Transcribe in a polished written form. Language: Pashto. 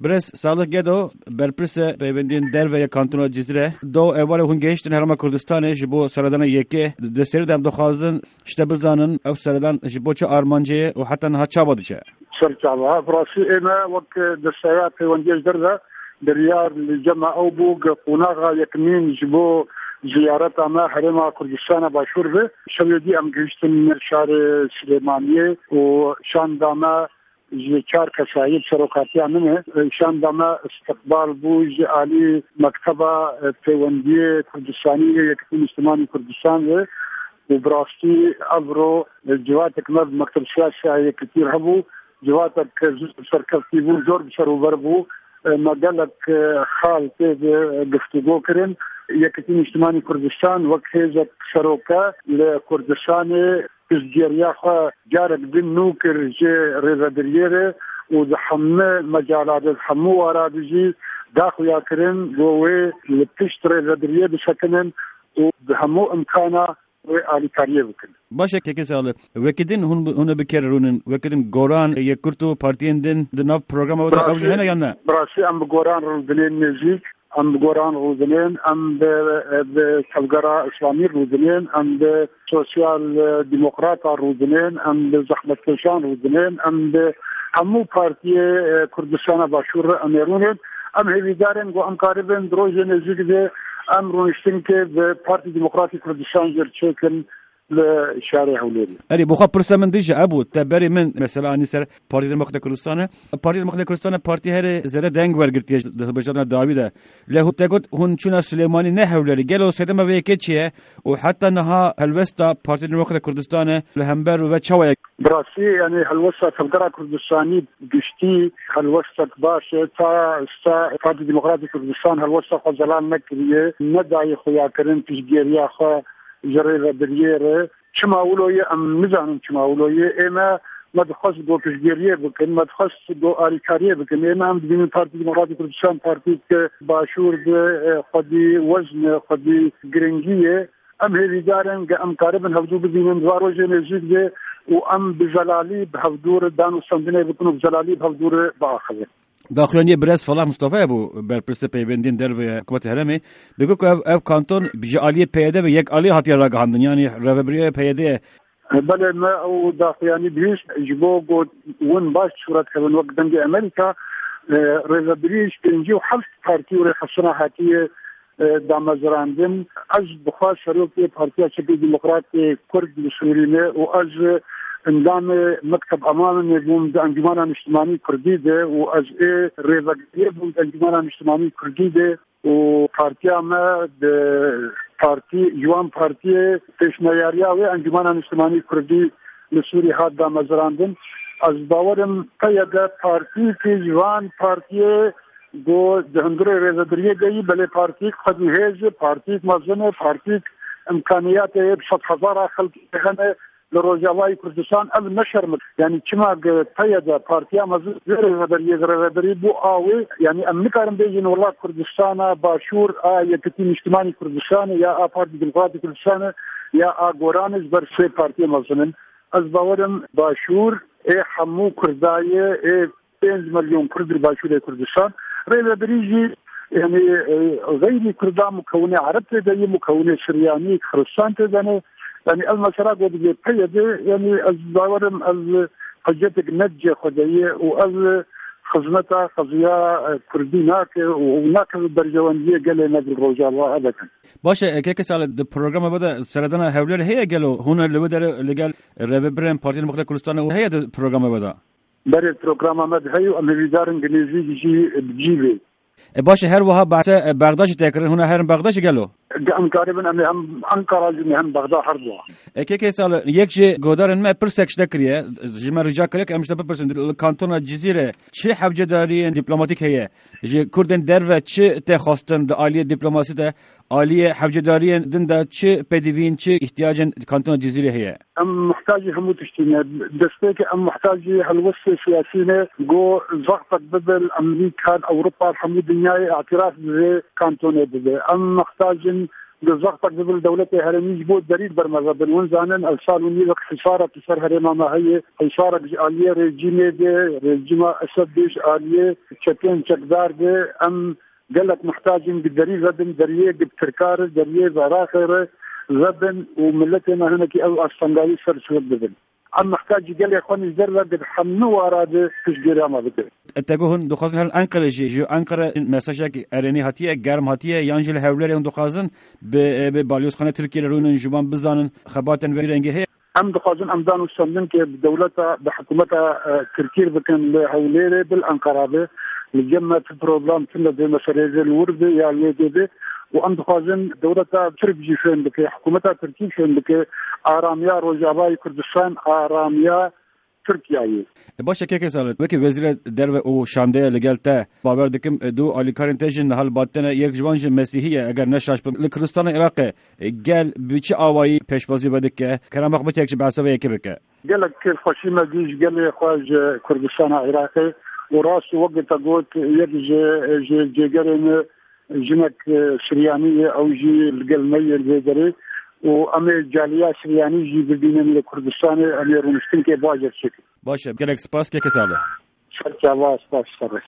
برس سالک گدو برپرس پیوندین در و کانتون جزیره دو اول هون گشتن هرما کردستان جبو سردان یکی دستری دم دخوازن شته بزنن او سردان جبو چه آرمانجه و حتی نه چابد چه سرچاوا براسي انا وقت دسيات پیوندی درده دريار الجمع او بوق قناغا يكمين جبو زيارت اما حرم كردستان باشور به شويدي ام گشتن شهر سليمانيه و شانداما چار کسایی سروکاتی آنمه شانداما استقبال بوج عالی مکتبه پیوندی کردستانی یکی مسلمانی کردستان و براستی ابرو جواتك مكتب سياسي كثير هبو جواتك سركفتي بو زور بسرور بو مدلك خال گفتگو کرن یکی اجتماعی کردستان وقت هزت سروکا لکردستان تسجيريا خا جارك بن نوكر جي ريزادريره وزحمه مجالات الحمو ورادجي داخل ياكرن جوه لتشتري ريزادريه بشكلن وبهمو امكانه وآلي كاريه بكن باشه که سال وکدین هون بکررونن وکدین گوران یکرتو پارتیین دن دناف پروگرام و اوج هنا یا نه براسي ام گوران رودنين نزيك ام گوران رودنين ام بتلقرا اسلامي رودنين ام سوسيال ديمقراط رودنين ام زحمت كشان رودنين ام همو پارتی کردستان باشور امرونن ام هیدارن گو ام قاربن دروجه نزيك ده ام رونشتن که به پارتی دموکراتی کردستان جرچکن لشارع هوليري اري بوخا برسا من ديجا ابو تبري من مثلا اني سر بارتي دموكراتيك كردستان بارتي دموكراتيك كردستان بارتي هر زره دنگ ورگرتي بجنا داويدا له تقول هون چنا سليماني نه هولري گلو سدما ويكچيه وحتى نها الوستا بارتي دموكراتيك كردستان لهمبر و چوا براسي يعني الوستا تلقرا كردستاني گشتي الوستا باش تا بارتي دموكراتيك كردستان الوستا خزلان مكريه نداي خويا كرن تشجيريا خو جريرة بريرة شماولوية أم نزانم شماولوية إما مدخص دو تشجيرية بكن مدخص دو آليكارية بكن إما هم بدين بارتي ديمقراطي كردستان بارتي باشور خدي وزن خدي جرنجية أم هذي دارن أم قاربن هفدو بدين دوارو جنزيك ده وأم بجلالي بهفدور دانو سندنة بكنو بجلالي بهفدور بآخذة داخلانیه برس فلاح مصطفی ابو برپرس پیوندین در و حکومت هرمی بگو که اف کانتون بجالی پیاده و یک عالی هاتی را گهاندن یعنی رهبری پیاده بله ما او داخلانی بیش جبو گود ون باش صورت کردن وقت دنگ امریکا رهبریش بینجی و حفظ پارتی و خصنا هاتیه دامزراندن از بخواست شروع پارتی چپی دموکرات کرد سورینه و از اندام مكتب امان نجوم انجمن اجتماعي كردي ده واز ريفاكتير انجمن اجتماعي كردي ده وبارتيا ما بارتي جوان بارتي تشنياريا و انجمن اجتماعي كردي لسوري هذا مزراندن از باورم قياده بارتي في جوان بارتي دو دهندره ريزادريه گئی بله پارتي خود هيز پارتي مزنه پارتي امكانيات بشط هزار خلق هنا لروجاوای کردستان ال نشر يعني كما قيادة بارتيا مزور رهبري بو آوي يعني ام نكارم بيجين والله كردستان باشور يكتين اجتماعي كردستان يا بارتي ديمقراطي كردستان يا غورانز برسي بارتيا مزنن از باورم باشور حمو كردايه 5 مليون كرد باشور كردستان رهبري يعني غير كردان مكونه عرب تدي مكونه سرياني خرستان تدنه يعني المسألة قد بيده يعني الزوارم الحجتك نجة خدية وال خزمتها خزية كرديناك وهناك البرجوانية قال نادي الرجال هذا كان. باشه كيف سال البرنامج بدأ سردنا هؤلاء هي قالوا هنا اللي بدأ اللي قال ريبرين بارتي المقدس كردستان وهي البرنامج بدأ. بري البرنامج مد هي وأمريكا إنجليزي يجي بجيبه. باشه هر وها بغداد تكرر هنا هر بغداد قالوا. ام قريبا هم انقره هم بغداد حربوا كي سال يكجي غودارن ما برسكش دكريه جما رجا كلك امش تبرسن كانتون الجزيره شي حبجه داري دبلوماتيك هي جي كردن درو چه تخواستن د عالی دیپلماسی ده عالی حبجه داري دن ده چه بدوین چه احتیاجن كانتون الجزيره هي ام محتاج هم تشتينا دستك ام محتاج هالوسط سياسيين جو ضغط بدل امريكا اوروبا الحمد الدنيا اعتراف بكانتون ده ام محتاج بالضغط قبل دولة هرميج بود دريد برمزة بالونزانن الصالوني وقت حصارة تسر هرما ما هي حصارة آلية رجيمة دي رجيمة أسد ديش آلية شكين شكدار دي أم قالك محتاجين بالدري غدن دريه بتركار دريه براخر غدن وملتنا هنا كي او استنغالي سر بدن عم محتاج قال يا اخواني الزر قد حمنوا اراد تشجير ما بده اتجهن دخازن هل انقره جو انقره مساجك ارني هاتيه گرم هاتيه يانجل هولر دخازن به باليوس خانه تركيا روين جوان بزانن خباتن ورنگه هي ام دخازن امدان وسلم كي بدولتها بحكومتها تركيا بكن هولر بالانقره الجمع في بروبلام كله زي مسألة الورد يعني ده وأم دخازن دولتها تركيا فين بك حكومتها تركيا فين بك آراميا روجاباي كردستان آراميا تركيا. باشه که سالت وکی وزیر در و شانده لگلته باور دکم دو آلیکارنتاژن هل باتنه یک جوانج مسیحیه اگر نشاش به کردستان عراق گل بچه آوایی پیشبازی بده که کرام مخبت یک بعثه یک بکه. گلک که خوشی مدیش گل خواج کردستان عراقی وراس وقت قلت يجي جيجرن جنك سريانية أو جي القلمية الجيجري وأمي جالية سرياني جي بدين الكردستان أمي رونشتين كي باجر شكل باشه گلک سپاس که ساله شركة الله سپاس